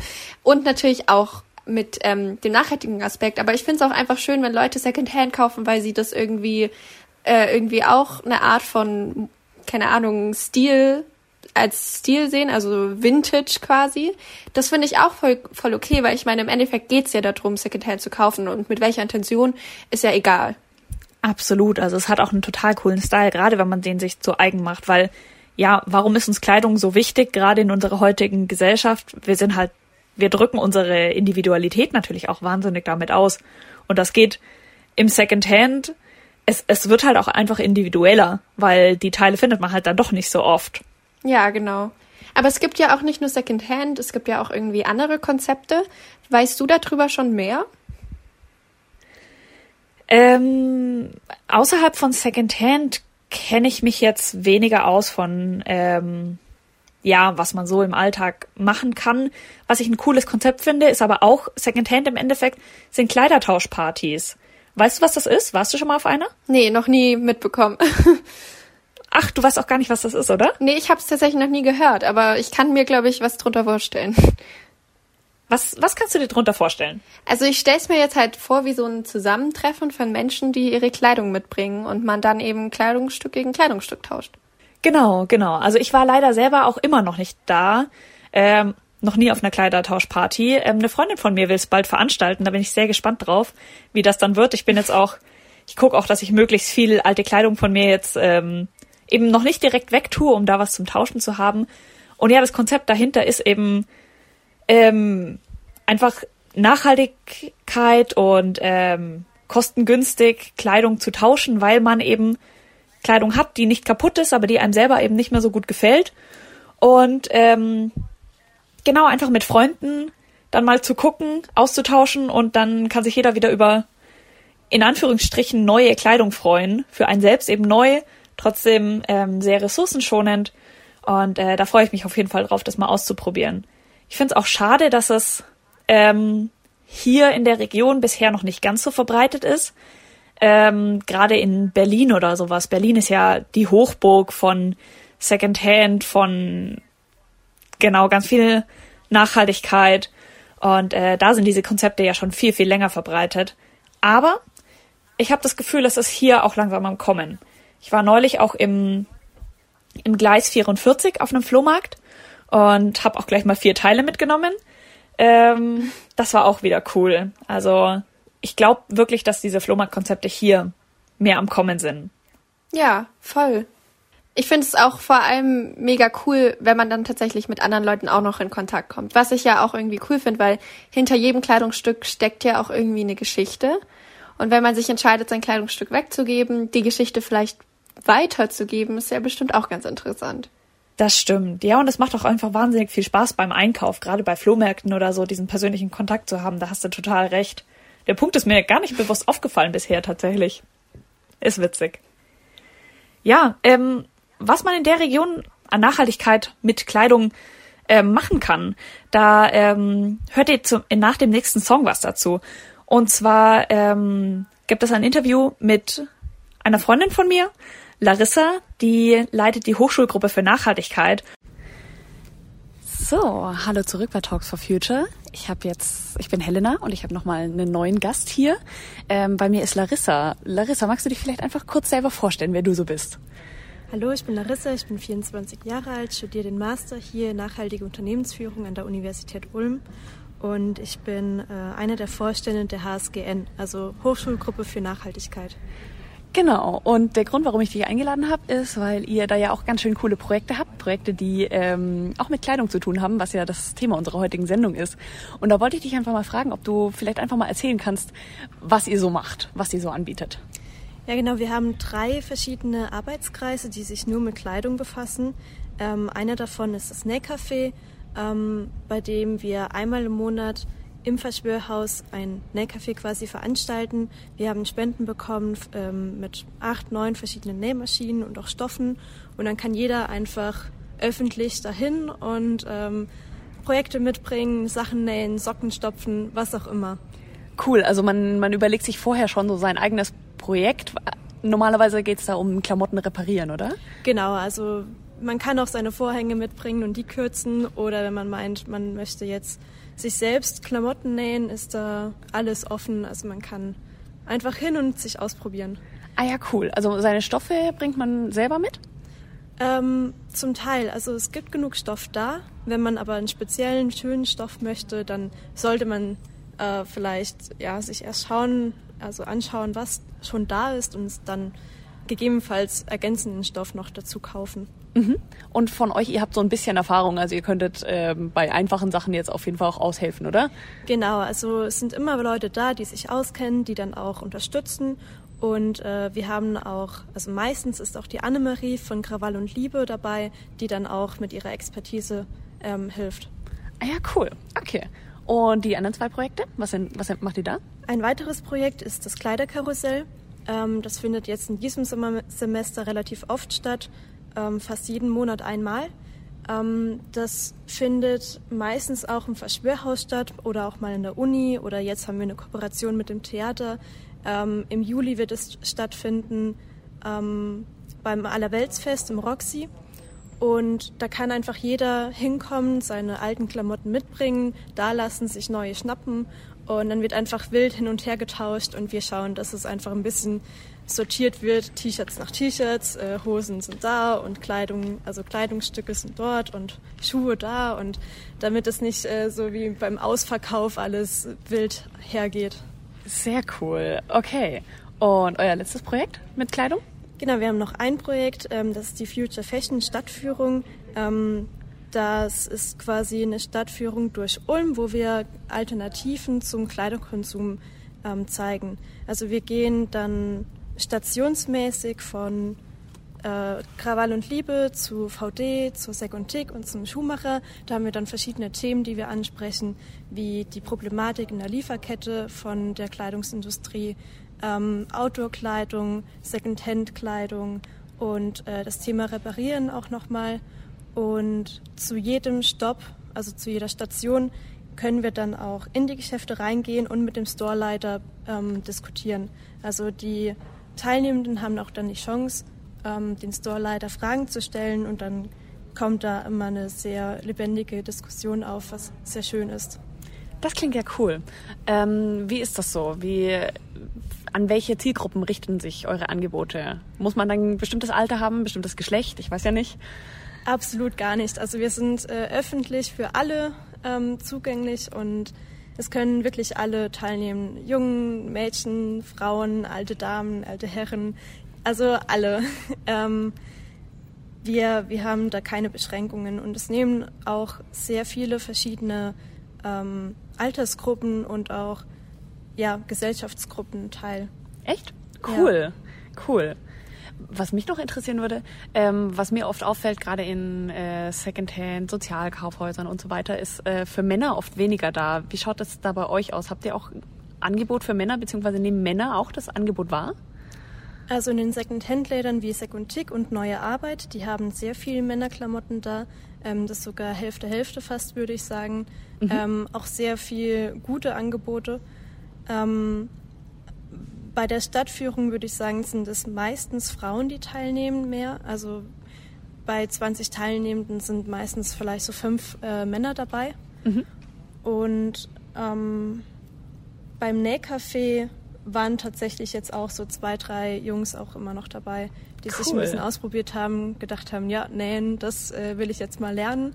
Und natürlich auch mit ähm, dem nachhaltigen Aspekt. Aber ich finde es auch einfach schön, wenn Leute Secondhand kaufen, weil sie das irgendwie äh, irgendwie auch eine Art von, keine Ahnung, Stil als Stil sehen, also Vintage quasi. Das finde ich auch voll, voll okay, weil ich meine, im Endeffekt geht's ja darum, Secondhand zu kaufen und mit welcher Intention ist ja egal. Absolut, also es hat auch einen total coolen Style, gerade wenn man den sich zu eigen macht, weil ja, warum ist uns Kleidung so wichtig, gerade in unserer heutigen Gesellschaft? Wir sind halt, wir drücken unsere Individualität natürlich auch wahnsinnig damit aus und das geht im Secondhand, es, es wird halt auch einfach individueller, weil die Teile findet man halt dann doch nicht so oft. Ja, genau. Aber es gibt ja auch nicht nur Secondhand, es gibt ja auch irgendwie andere Konzepte. Weißt du darüber schon mehr? Ähm, außerhalb von Secondhand kenne ich mich jetzt weniger aus von, ähm, ja, was man so im Alltag machen kann. Was ich ein cooles Konzept finde, ist aber auch Secondhand im Endeffekt, sind Kleidertauschpartys. Weißt du, was das ist? Warst du schon mal auf einer? Nee, noch nie mitbekommen. Ach, du weißt auch gar nicht, was das ist, oder? Nee, ich habe es tatsächlich noch nie gehört, aber ich kann mir, glaube ich, was drunter vorstellen. Was, was kannst du dir drunter vorstellen? Also ich stelle es mir jetzt halt vor wie so ein Zusammentreffen von Menschen, die ihre Kleidung mitbringen und man dann eben Kleidungsstück gegen Kleidungsstück tauscht. Genau, genau. Also ich war leider selber auch immer noch nicht da, ähm, noch nie auf einer Kleidertauschparty. Ähm, eine Freundin von mir will es bald veranstalten, da bin ich sehr gespannt drauf, wie das dann wird. Ich bin jetzt auch, ich gucke auch, dass ich möglichst viel alte Kleidung von mir jetzt ähm, eben noch nicht direkt wegtue, um da was zum Tauschen zu haben. Und ja, das Konzept dahinter ist eben ähm, einfach Nachhaltigkeit und ähm, kostengünstig Kleidung zu tauschen, weil man eben Kleidung hat, die nicht kaputt ist, aber die einem selber eben nicht mehr so gut gefällt. Und ähm, genau, einfach mit Freunden dann mal zu gucken, auszutauschen und dann kann sich jeder wieder über, in Anführungsstrichen, neue Kleidung freuen. Für einen selbst eben neu, trotzdem ähm, sehr ressourcenschonend. Und äh, da freue ich mich auf jeden Fall drauf, das mal auszuprobieren. Ich finde es auch schade, dass es ähm, hier in der Region bisher noch nicht ganz so verbreitet ist. Ähm, gerade in Berlin oder sowas. Berlin ist ja die Hochburg von Secondhand, von genau ganz viel Nachhaltigkeit. Und äh, da sind diese Konzepte ja schon viel, viel länger verbreitet. Aber ich habe das Gefühl, es ist hier auch langsam am Kommen. Ich war neulich auch im, im Gleis vierundvierzig auf einem Flohmarkt und habe auch gleich mal vier Teile mitgenommen. Ähm, das war auch wieder cool. Also ich glaube wirklich, dass diese Flohmarktkonzepte hier mehr am Kommen sind. Ja, voll. Ich finde es auch vor allem mega cool, wenn man dann tatsächlich mit anderen Leuten auch noch in Kontakt kommt. Was ich ja auch irgendwie cool finde, weil hinter jedem Kleidungsstück steckt ja auch irgendwie eine Geschichte. Und wenn man sich entscheidet, sein Kleidungsstück wegzugeben, die Geschichte vielleicht weiterzugeben, ist ja bestimmt auch ganz interessant. Das stimmt. Ja, und es macht auch einfach wahnsinnig viel Spaß beim Einkauf, gerade bei Flohmärkten oder so, diesen persönlichen Kontakt zu haben. Da hast du total recht. Der Punkt ist mir gar nicht bewusst aufgefallen bisher tatsächlich. Ist witzig. Ja, ähm, was man in der Region an Nachhaltigkeit mit Kleidung ähm, machen kann, da ähm, hört ihr zu, nach dem nächsten Song was dazu. Und zwar ähm, gibt es ein Interview mit einer Freundin von mir, Larissa, die leitet die Hochschulgruppe für Nachhaltigkeit. So, hallo zurück bei Talks for Future. Ich habe jetzt, ich bin Helena und ich habe nochmal einen neuen Gast hier. Ähm, bei mir ist Larissa. Larissa, magst du dich vielleicht einfach kurz selber vorstellen, wer du so bist? Hallo, ich bin Larissa, ich bin vierundzwanzig Jahre alt, studiere den Master hier in Nachhaltige Unternehmensführung an der Universität Ulm und ich bin äh, eine der Vorstände der H S G N, also Hochschulgruppe für Nachhaltigkeit. Genau, und der Grund, warum ich dich eingeladen habe, ist, weil ihr da ja auch ganz schön coole Projekte habt. Projekte, die ähm, auch mit Kleidung zu tun haben, was ja das Thema unserer heutigen Sendung ist. Und da wollte ich dich einfach mal fragen, ob du vielleicht einfach mal erzählen kannst, was ihr so macht, was ihr so anbietet. Ja genau, wir haben drei verschiedene Arbeitskreise, die sich nur mit Kleidung befassen. Ähm, einer davon ist das Nähcafé, ähm, bei dem wir einmal im Monat im Verschwörhaus ein Nähcafé quasi veranstalten. Wir haben Spenden bekommen ähm, mit acht, neun verschiedenen Nähmaschinen und auch Stoffen. Und dann kann jeder einfach öffentlich dahin und ähm, Projekte mitbringen, Sachen nähen, Socken stopfen, was auch immer. Cool, also man, man überlegt sich vorher schon so sein eigenes Projekt. Normalerweise geht es da um Klamotten reparieren, oder? Genau, also man kann auch seine Vorhänge mitbringen und die kürzen. Oder wenn man meint, man möchte jetzt sich selbst Klamotten nähen, ist da alles offen. Also man kann einfach hin und sich ausprobieren. Ah ja, cool. Also seine Stoffe bringt man selber mit? Ähm, zum Teil. Also es gibt genug Stoff da. Wenn man aber einen speziellen, schönen Stoff möchte, dann sollte man äh, vielleicht ja, sich erst schauen, also anschauen, was schon da ist und dann gegebenenfalls ergänzenden Stoff noch dazu kaufen. Mhm. Und von euch, ihr habt so ein bisschen Erfahrung, also ihr könntet ähm, bei einfachen Sachen jetzt auf jeden Fall auch aushelfen, oder? Genau, also es sind immer Leute da, die sich auskennen, die dann auch unterstützen und äh, wir haben auch, also meistens ist auch die Annemarie von Krawall und Liebe dabei, die dann auch mit ihrer Expertise ähm, hilft. Ah ja, cool, okay. Und die anderen zwei Projekte, was, sind, was macht ihr da? Ein weiteres Projekt ist das Kleiderkarussell. Ähm, das findet jetzt in diesem Sommersemester relativ oft statt. Ähm, fast jeden Monat einmal. Ähm, das findet meistens auch im Verschwörhaus statt oder auch mal in der Uni oder jetzt haben wir eine Kooperation mit dem Theater. Ähm, im Juli wird es stattfinden. Ähm, beim Allerweltsfest im Roxy. Und da kann einfach jeder hinkommen, seine alten Klamotten mitbringen, da lassen, sich neue schnappen und dann wird einfach wild hin und her getauscht und wir schauen, dass es einfach ein bisschen sortiert wird. T-Shirts nach T-Shirts, äh, Hosen sind da und Kleidung, also Kleidungsstücke sind dort und Schuhe da und damit es nicht äh, so wie beim Ausverkauf alles wild hergeht. Sehr cool. Okay. Und euer letztes Projekt mit Kleidung? Genau, wir haben noch ein Projekt, ähm, das ist die Future Fashion Stadtführung. Ähm, das ist quasi eine Stadtführung durch Ulm, wo wir Alternativen zum Kleiderkonsum ähm, zeigen. Also wir gehen dann stationsmäßig von äh, Krawall und Liebe zu V D, zur Secontic und zum Schuhmacher. Da haben wir dann verschiedene Themen, die wir ansprechen, wie die Problematik in der Lieferkette von der Kleidungsindustrie, Ähm, Outdoor-Kleidung, Second-Hand-Kleidung und äh, das Thema Reparieren auch nochmal. Und zu jedem Stopp, also zu jeder Station, können wir dann auch in die Geschäfte reingehen und mit dem Storeleiter ähm, diskutieren. Also die Teilnehmenden haben auch dann die Chance, ähm, den Storeleiter Fragen zu stellen und dann kommt da immer eine sehr lebendige Diskussion auf, was sehr schön ist. Das klingt ja cool. Ähm, wie ist das so? Wie, an welche Zielgruppen richten sich eure Angebote? Muss man dann ein bestimmtes Alter haben, ein bestimmtes Geschlecht? Ich weiß ja nicht. Absolut gar nicht. Also wir sind äh, öffentlich für alle ähm, zugänglich und es können wirklich alle teilnehmen. Jungen, Mädchen, Frauen, alte Damen, alte Herren, also alle. ähm, wir, wir haben da keine Beschränkungen und es nehmen auch sehr viele verschiedene ähm, Altersgruppen und auch ja, Gesellschaftsgruppen teil. Echt? Cool, ja. Cool. Was mich noch interessieren würde, ähm, was mir oft auffällt, gerade in äh, Secondhand, Sozialkaufhäusern und so weiter, ist äh, für Männer oft weniger da. Wie schaut das da bei euch aus? Habt ihr auch Angebot für Männer, beziehungsweise nehmen Männer auch das Angebot wahr? Also in den Second-Hand-Lädern wie Secontic und Neue Arbeit, die haben sehr viele Männerklamotten da. Ähm, das ist sogar Hälfte, Hälfte fast, würde ich sagen. Mhm. Ähm, auch sehr viel gute Angebote. Ähm, bei der Stadtführung würde ich sagen, sind es meistens Frauen, die teilnehmen mehr. Also bei zwanzig Teilnehmenden sind meistens vielleicht so fünf äh, Männer dabei. Mhm. Und ähm, beim Nähcafé waren tatsächlich jetzt auch so zwei, drei Jungs auch immer noch dabei, die cool. sich ein bisschen ausprobiert haben, gedacht haben, ja, nähen, das äh, will ich jetzt mal lernen.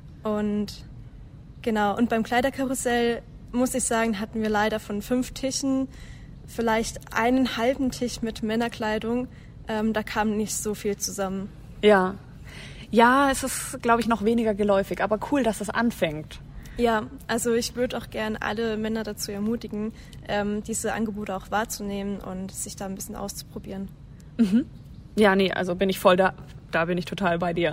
Und genau, und beim Kleiderkarussell, muss ich sagen, hatten wir leider von fünf Tischen vielleicht einen halben Tisch mit Männerkleidung. Ähm, da kam nicht so viel zusammen. Ja, ja, es ist, glaube ich, noch weniger geläufig, aber cool, dass es anfängt. Ja, also ich würde auch gern alle Männer dazu ermutigen, ähm, diese Angebote auch wahrzunehmen und sich da ein bisschen auszuprobieren. Mhm. Ja, nee, also bin ich voll da, da bin ich total bei dir.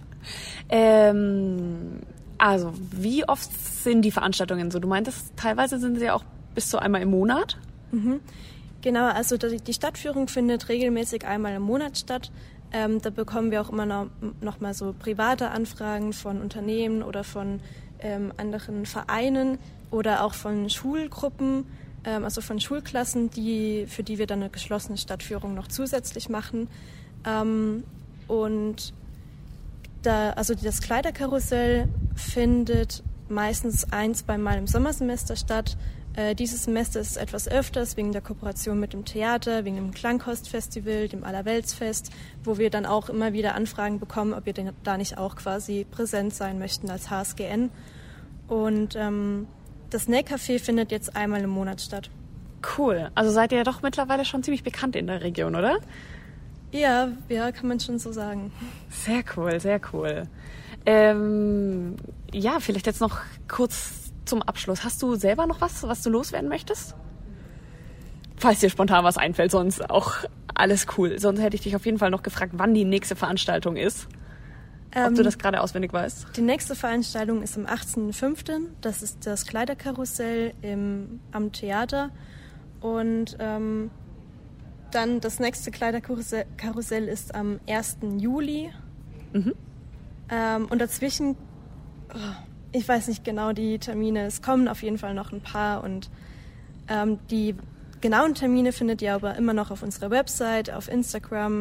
ähm, also, wie oft sind die Veranstaltungen so? Du meintest, teilweise sind sie auch bis zu einmal im Monat? Mhm. Genau, also die Stadtführung findet regelmäßig einmal im Monat statt. Ähm, da bekommen wir auch immer noch, noch mal so private Anfragen von Unternehmen oder von ähm, anderen Vereinen oder auch von Schulgruppen, ähm, also von Schulklassen, die, für die wir dann eine geschlossene Stadtführung noch zusätzlich machen. Ähm, und da, also das Kleiderkarussell findet meistens ein, zweimal im Sommersemester statt. Äh, dieses Semester ist es etwas öfters wegen der Kooperation mit dem Theater, wegen dem Klangkostfestival, dem Allerweltsfest, wo wir dann auch immer wieder Anfragen bekommen, ob wir denn da nicht auch quasi präsent sein möchten als H S G N. Und ähm, das Nähcafé findet jetzt einmal im Monat statt. Cool. Also seid ihr ja doch mittlerweile schon ziemlich bekannt in der Region, oder? Ja, ja, kann man schon so sagen. Sehr cool, sehr cool. Ähm, ja, vielleicht jetzt noch kurz zum Abschluss. Hast du selber noch was, was du loswerden möchtest? Falls dir spontan was einfällt, sonst auch alles cool. Sonst hätte ich dich auf jeden Fall noch gefragt, wann die nächste Veranstaltung ist. Ähm, Ob du das gerade auswendig weißt? Die nächste Veranstaltung ist am achtzehnten fünften Das ist das Kleiderkarussell im, am Theater. Und ähm, dann das nächste Kleiderkarussell Karussell ist am ersten Juli. Mhm. Ähm, und dazwischen... Oh, ich weiß nicht genau die Termine, es kommen auf jeden Fall noch ein paar und ähm, die genauen Termine findet ihr aber immer noch auf unserer Website, auf Instagram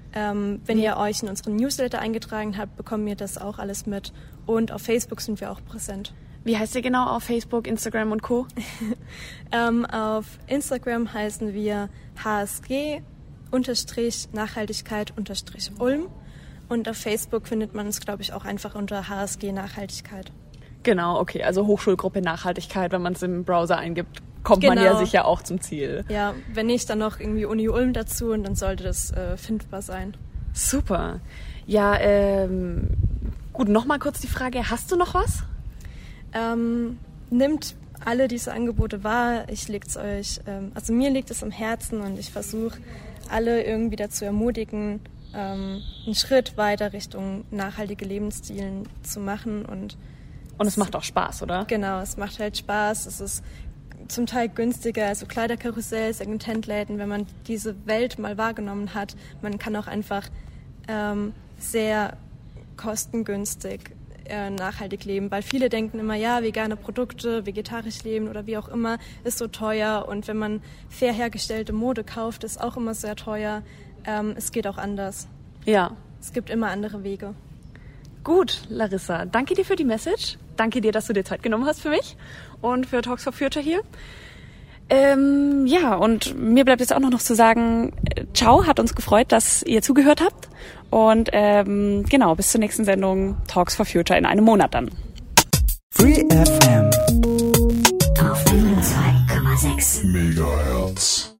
Ähm, wenn ihr euch in unseren Newsletter eingetragen habt, bekommen wir das auch alles mit. Und auf Facebook sind wir auch präsent. Wie heißt ihr genau auf Facebook, Instagram und Co.? ähm, auf Instagram heißen wir H S G Nachhaltigkeit Ulm. Und auf Facebook findet man uns, glaube ich, auch einfach unter H S G Nachhaltigkeit. Genau, okay. Also Hochschulgruppe Nachhaltigkeit, wenn man es im Browser eingibt, kommt genau. man ja sicher auch zum Ziel. Ja, wenn nicht, dann noch irgendwie Uni Ulm dazu und dann sollte das äh, findbar sein. Super. Ja, ähm, gut, nochmal kurz die Frage, hast du noch was? Ähm, nimmt alle diese Angebote wahr. Ich leg's euch, ähm, also mir liegt es am Herzen und ich versuche alle irgendwie dazu ermutigen, ähm, einen Schritt weiter Richtung nachhaltige Lebensstilen zu machen und Und es macht auch Spaß, oder? Genau, es macht halt Spaß. Es ist zum Teil günstiger, also Kleiderkarussells, Second-Hand-Läden, wenn man diese Welt mal wahrgenommen hat. Man kann auch einfach ähm, sehr kostengünstig äh, nachhaltig leben, weil viele denken immer, ja, vegane Produkte, vegetarisch leben oder wie auch immer, ist so teuer. Und wenn man fair hergestellte Mode kauft, ist auch immer sehr teuer. Ähm, es geht auch anders. Ja. Es gibt immer andere Wege. Gut, Larissa, danke dir für die Message. Danke dir, dass du dir Zeit genommen hast für mich und für Talks for Future hier. Ähm, ja, und mir bleibt jetzt auch noch zu sagen, ciao, hat uns gefreut, dass ihr zugehört habt. Und ähm, genau, bis zur nächsten Sendung Talks for Future in einem Monat dann. Free F M auf null zwei Komma sechs Megahertz.